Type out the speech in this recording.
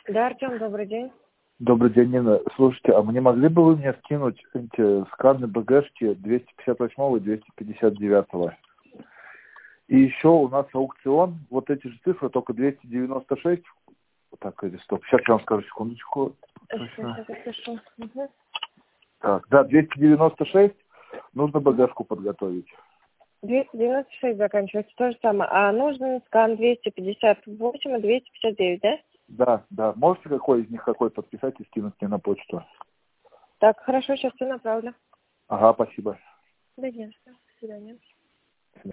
Да, Артем, добрый день. Добрый день, Нина. Слушайте, а мне могли бы вы мне скинуть эти сканы БГшки 258 и 259? И еще у нас аукцион, вот эти же цифры, только 296. Так, или стоп. Сейчас я вам скажу, секундочку. Сейчас я запишу. Угу. Так, да, 296. Нужно БГшку подготовить. 296 заканчивается, то же самое. А нужен скан 258 и 259, да? Да. Можете какой из них какой подписать и скинуть мне на почту? Так, хорошо, сейчас все направлю. Ага, спасибо. Да нет, до свидания.